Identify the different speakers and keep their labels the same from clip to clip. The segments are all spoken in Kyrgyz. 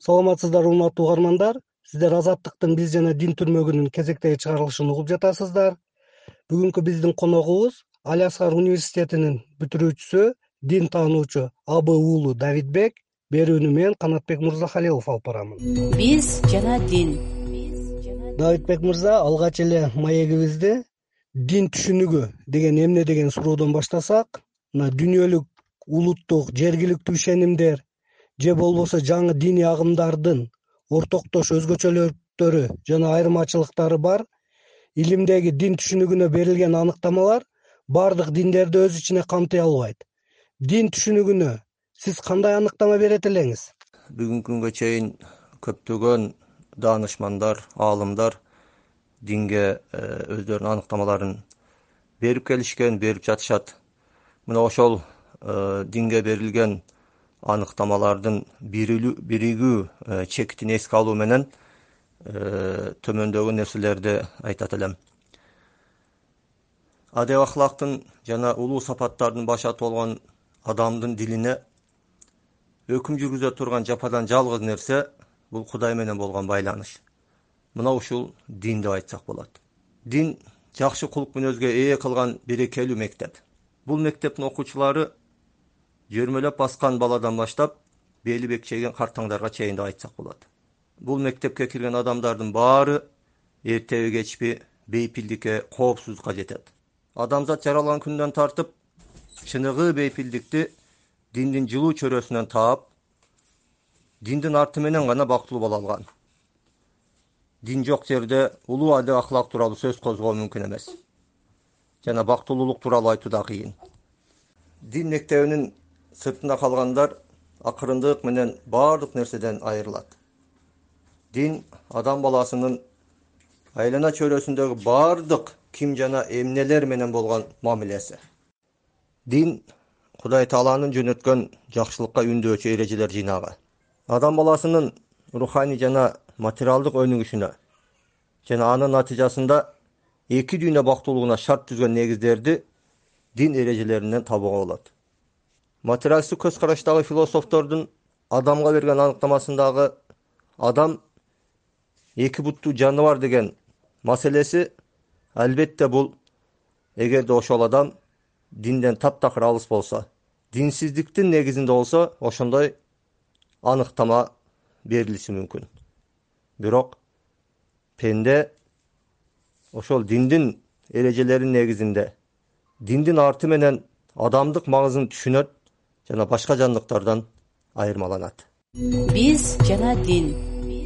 Speaker 1: Саламатсыздар урматтуу угармандар. Сиздер Азаттыктын биз жана дин түрмөгүнүн кезектеги чыгарылышын угуп жатасыздар. Бүгүнкү биздин коногубуз Аль-Азхар университетинин бүтүрүүчүсү, дин таануучу АБ уулу Давидбек. Берүүнү мен Канатбек Мырзахалилов алып барамын.
Speaker 2: Биз жана дин.
Speaker 1: Давидбек мырза, алгач эле маегибизди дин түшүнүгү деген эмне деген суроодон баштасак, мына дүйнөлүк, улуттук, жергиликтүү ишенимдер же болбосо жаңы диний агымдардын ортоктош өзгөчөлүктөрү жана айырмачылыктары бар. Илимдеги дин түшүнүгүнө берилген аныктамалар бардык диндерди өз ичине камтый албайт. Дин түшүнүгүнө сиз кандай аныктама берет элеңиз?
Speaker 3: Бүгүнкү күнгө чейин көптөгөн даанышмандар, аалымдар динге өздөрүнүн аныктамаларын берип келишкен, берип жатышат. Мына ошол динге берилген аныктамалардын биригүү чектин эске алуу менен төмөндөгү нерселерди айтат элем. Адеп ахлактын жана улуу сапаттардын башаты болгон адамдын дилине өкүм жүргүзө турган жападан жалгыз нерсе бул Кудай менен болгон байланыш. Мына ушул дин деп айтсак болот. Дин жакшы кулук мүнөзгө ээ кылган берекелүү мектеп. Бул мектептин окуучулары жөрмөлөп баскан баладан баштап бели бекчейген картаңдарга чейин деп айтсак болот. Бул мектепке кирген адамдардын баары эртеби кечпи бейпилдикке, коопсуздукка жетет. Адамзат жаралган күндөн тартып чыныгы бейпилдикти диндин жылуу чөрөсүнөн таап, диндин арты менен гана бактылуу боло алган. Дин жок жерде улуу адеп ахлак тууралуу сөз козгоо мүмкүн эмес. Жана бактылуулук тууралуу айтуу да кыйын. Дин мектебинин сыртында калгандар акырындык менен баардык нерседен айырылат. Дин адам баласынын айлана чөрөсүндөгү баардык ким жана эмнелер менен болгон мамилеси. Дин Кудай Тааланын жөнөткөн жакшылыкка үндөочү эрежелер жыйнагы. Адам баласынын руханий жана материалдык өнүгүшүнө жана анын натыйжасында эки дүйнө бактылуулугуна шарт түзгөн негиздерди дин эрежелеринен табууга болот. Материалисттик көз караштагы философтордун адамга берген аныктамасындагы адам эки буттуу жаныбар деген маселеси албетте бул эгерде ошол адам динден таптакыр алыс болсо, динсиздиктин негизинде болсо, ошондой аныктама берилиши мүмкүн. Бирок пенде ошол диндин эрежелеринин негизинде, диндин арты менен адамдык маңызын түшүнөт жана башка жандыктардан айырмаланат.
Speaker 2: Биз жана дин.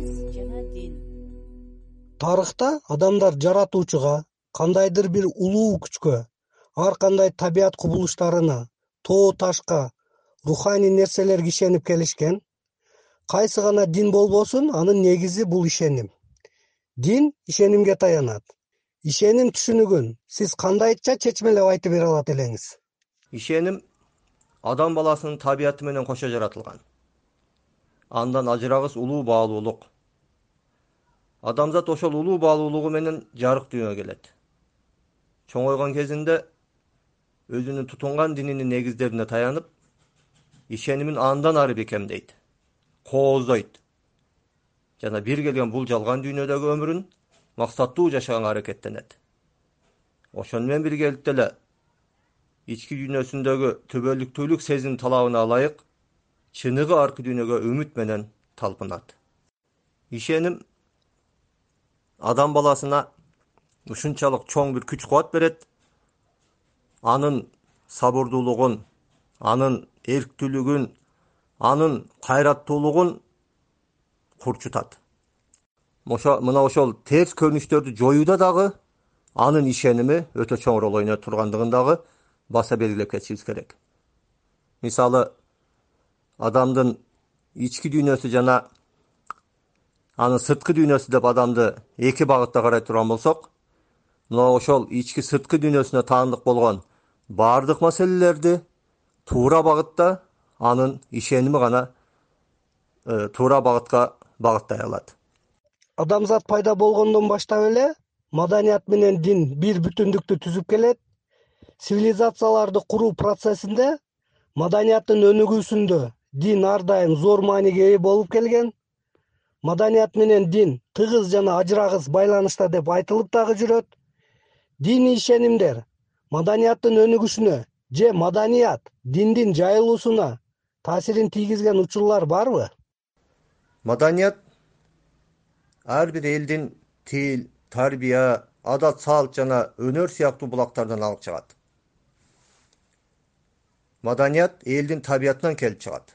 Speaker 1: Тарыхта адамдар жаратуучуга, кандайдыр бир улуу күчкө, ар кандай табият кубулуштарына, тоо ташка, руханий нерселерге ишенип келишкен. Кайсы гана дин болбосун, анын негизи бул ишеним. Дин ишенимге таянат. Ишеним түшүнүгүн сиз кандайча чечмелеп айтып бере алат элеңиз?
Speaker 3: Ишеним адам баласынын табияты менен кошо жаратылган. Андан ажырагыс улуу баалуулук. Адамзат ошол улуу баалуулугу менен жарык дүйнөгө келет. Чоңойгон кезинде өзүнүн тутунган дининин негиздерине таянып, ишенимин андан ары бекемдейт, кооздойт. Жана бир келген бул жалган дүйнөдөгү өмүрүн максаттуу жашаганга аракеттенет. Ошону менен биргеликте эле ички дүйнөсүндөгү төбөлүктүүлүк сезим талабына ылайык чыныгы аркы дүйнөгө үмүт менен талпынат. Ишеним адам баласына ушунчалык чоң бир күч кубат берет. Анын сабырдуулугун, анын эрктүүлүгүн, анын кайраттуулугун курчутат. Мына ошол терс көрүнүштөрдү жоюуда дагы анын ишеними өтө чоң роль ойнойт тургандыгын дагы баса белгилеп кетишибиз керек. Мисалы, адамдын ички дүйнөсү жана анын сырткы дүйнөсү деп адамды эки багытта карай турган болсок, мына ошол ички сырткы дүйнөсүнө таандык болгон баардык маселелерди туура багытта анын ишеними гана туура багытка багыттай алат.
Speaker 1: Адамзат пайда болгондон баштап эле маданият менен дин бир бүтүндүктү түзүп келет. Цивилизацияларды куруу процессинде маданияттын өнүгүүсүндө дин ар дайым зор мааниге ээ болуп келген. маданият менен дин тыгыз жана ажырагыс байланышта деп айтылып дагы жүрөт. Диний ишенимдер маданияттын өнүгүшүнө же маданият диндин жайылуусуна таасирин тийгизген учурлар барбы?
Speaker 3: Madaniyat her bir elden til, tarbiya, adat, salt jana önör siyaqtуу bulaklardan alıp çıgat. Madaniyat eldin tabiatından kelip çıgat.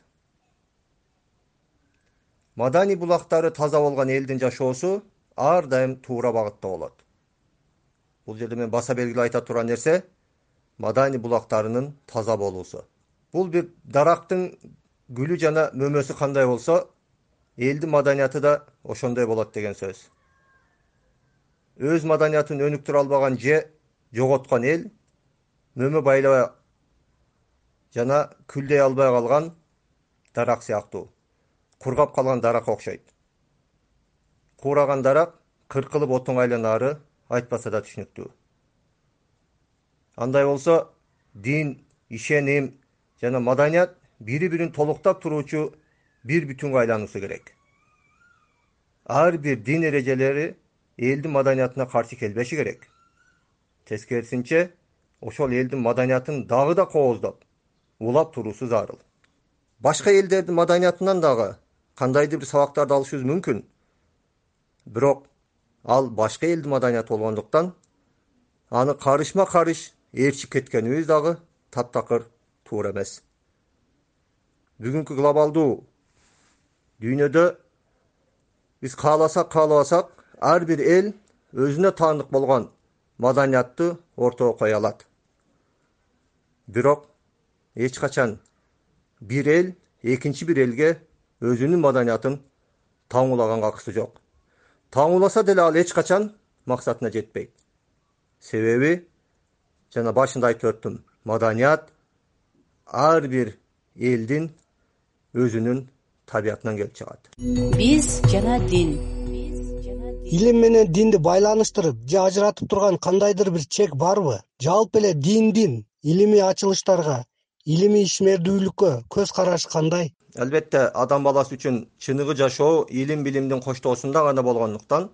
Speaker 3: Madani bulakları taza bolgan eldin jaşoosу ar dayım tuğra bagытта bolot. Bul жерде men basa belgili ayta turan nerse madani bulaklarının taza boluusu. Bul bir daraktın gülü jana mömösü kanday bolsa eldi madaniyatı da oşonday bolot degen söz. Öz madaniyatın önüktür albagan je jogotkan el mömö baylabay jana küldey alбай kalgan darak siyaqtуу. Kurgap kalgan darak okşayt. Kuragan darak kırkılıp otun aylanары айтпаса да түшүнүктүү. Андай болсо din, ишеним жана маданият бири-бирин толуктап туруучу bir bütünge aylanısı gerek. Her bir din ereceleri eldin madaniyatına karşı kelbeşi gerek. Teskersinçe, oşol eldin madaniyatın dağı da koğuzdap, ulap turusu zarıl. Başka elderdin madaniyatından dağı, kandaydı bir sabaklarda alışıyoruz mümkün. Birok, al başka eldin madaniyat olganduktan, anı karışma karış, erçip ketkenimiz dağı, taptakır, tuğur emez. Bugünkü globaldуу dünyada biz kalasak her bir el özüne tanıdık bolgan madaniyatты ortaya koya alat. Birok hiç kaçan bir el ekinci bir elge özünün madaniyatın taňulagan kakысы jok. Taňulasa dele al hiç kaçan maksatına jetpeyt. Sebebi jana başında aytып öttüm. Madaniyat her bir eldin özünün tabiatından gelip çıgat.
Speaker 2: Biz жана din.
Speaker 1: Илим менен динди байланыштырып же ажыратып турган кандайдыр бир чек барбы? Жалпы эле диндин илимий ачылыштарга, илимий ишмердүүлүккө көз карашы кандай?
Speaker 3: Elbette adam balası üçün çınıgı jaşoo ilim bilimdin koştoosunda gana bolgonduktan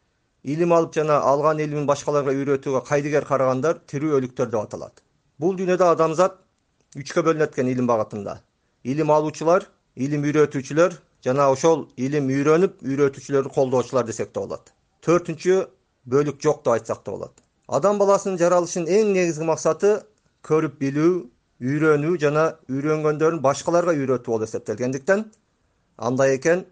Speaker 3: ilim alıp jana algan ilimin başkalarga үйrөtүүгө kaydıger karagandar tiri ölüktөр dep atalat. Bul dünyada adamzat üçke bölünetken ilim bagatında. İlim alуучулар, ilim үйрөтүүчүлөр жана ошол илим үйрөнүп үйрөтүүчүлөрдү колдоочулар десек да болот. Төртүнчү бөлүк жок деп айтсак да болот. Адам баласынын жаралышынын эң негизги максаты көрүп билүү, үйрөнүү жана үйрөнгөндөрүн башкаларга үйрөтүү болуп эсептелгендиктен, андай экен,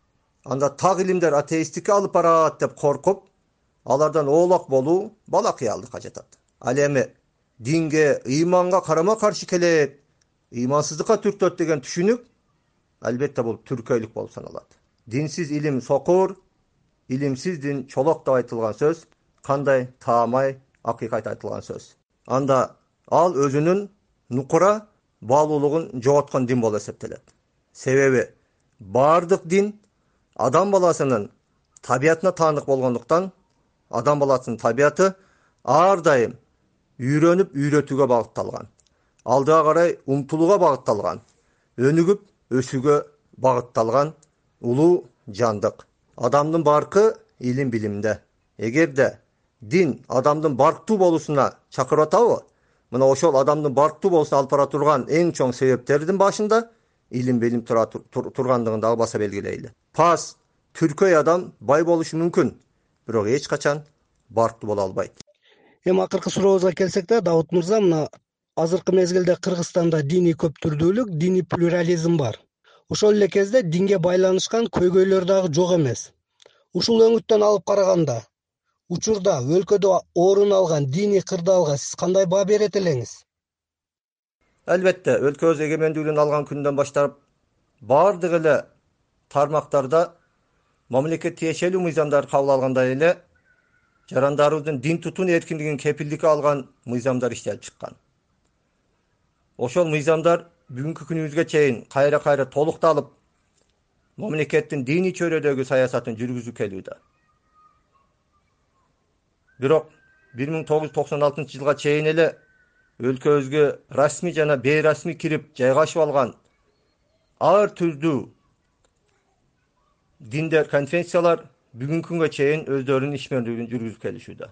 Speaker 3: анда так илимдер атеисттикке алып барат деп коркуп, алардан оолак болуу бала кыялдыкка жатат. Ал эми динге, ыйманга карама каршы келет, ыймансыздыкка түртөт деген түшүнүк albatta bu türköylük bolup sanalat. Dinsiz ilim sokur, ilimsiz din çolok da aytılgan söz, kanday taamay hakikat aytılgan söz. Anda al özünün nukura bağluluğun jogotkan din bolup eseptelet. Sebebi bardык din adam balasının tabiatına tanık bolgonduktan, adam balasının tabiatı ar dayım үйрөнүп үйрөтүүгө багытталган. Алдыга карай умтулууга багытталган. Өнүгүп өсүүгө багытталган улуу жандык. Адамдын баркы илим билимде. Эгерде din адамдын барктуу болуусуна чакырып атабы? Мына ошол адамдын барктуу болуусуна алып бара турган эң чоң себептердин башында илим билим тургандыгын дагы баса белгилейли. Пас түркөй адам бай болушу мүмкүн, бирок эч качан барктуу боло албайт.
Speaker 1: Эми акыркы сурообузга келсек да, Давут мырза, мына азыркы мезгилде Кыргызстанда диний көптүрдүүлүк, диний плюрализм бар. Ошол эле кезде динге байланышкан көйгөйлөр дагы жок эмес. Ушул өңүттөн алып караганда, учурда өлкөдө орун алган диний кырдаалга сиз кандай баа берет элеңиз?
Speaker 3: Elbette өлкөбүз эгемендүүлүгүн алган күндөн баштап бардык эле тармактарда мамлекет тиешелүү мыйзамдар кабыл алгандай эле жарандарыбыздын дин тутун эркиндигин кепилдикке алган мыйзамдар иштелип чыккан. Ошол мыйзамдар бүгүнкү күнүбүзгө чейин кайра толукталып, мамлекеттин диний чөйрөдөгү саясатын жүргүзүп келүүдө. Бирок 1996-жылга чейин эле өлкөбүзгө расмий жана бейрасмий кирип жайгашып алган ар түрдүү dinde konfessiyalar бүгүнкү күнгө чейин өздөрүнүн ишмерлигин жүргүзүп келишүүдө.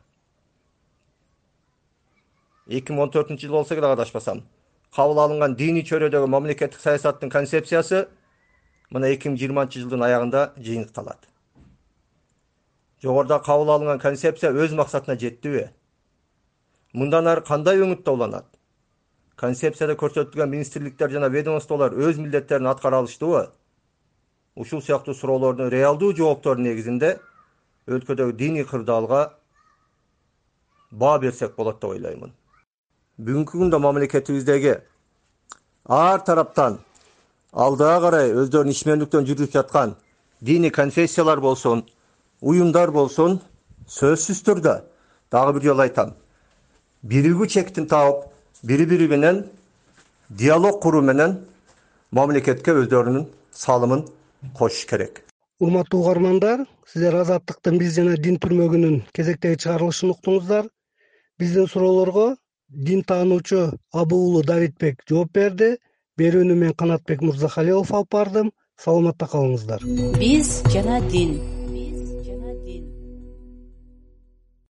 Speaker 3: 2014 жыл болсо керек адашпасам, кабыл алынган диний чөйрөдөгү мамлекеттик саясаттын концепциясы мына 2020 жылдын аягында жыйынтыкталат. Жогоруда кабыл алынган концепция өз максатына жеттиби? Мындан ары кандай өңүттө уланат? Концепцияда көрсөтүлгөн министрликтер жана ведомстволор өз милдеттерин аткара алыштыбы? Ушул сыяктуу суроолордун реалдуу жооптору негизинде өлкөдөгү диний кырдаалга баа берсек болот деп ойлоймун. Бүгүнкү күндө мамлекетибиздеги ар тараптан алдыга карай өздөрүнүн ишмерликтен жүргүзүп жаткан диний конфессиялар болсун, уюмдар болсун, сөзсүз түрдө дагы бир жолу айтам, биригүү чектин таап, бири-бири менен диалог куруу менен мамлекетке өздөрүнүн салымын кошуш керек.
Speaker 1: Урматтуу угармандар, сиздер Азаттыктын биз жана дин түрмөгүнүн кезектеги чыгарылышын уктуңуздар. Биздин суроолорго дин таануучу Абы уулу Давитбек жооп берди. Берүүнү мен Канатбек Мырзахалилов алып бардым. Саламатта калыңыздар.
Speaker 2: Биз жана дин.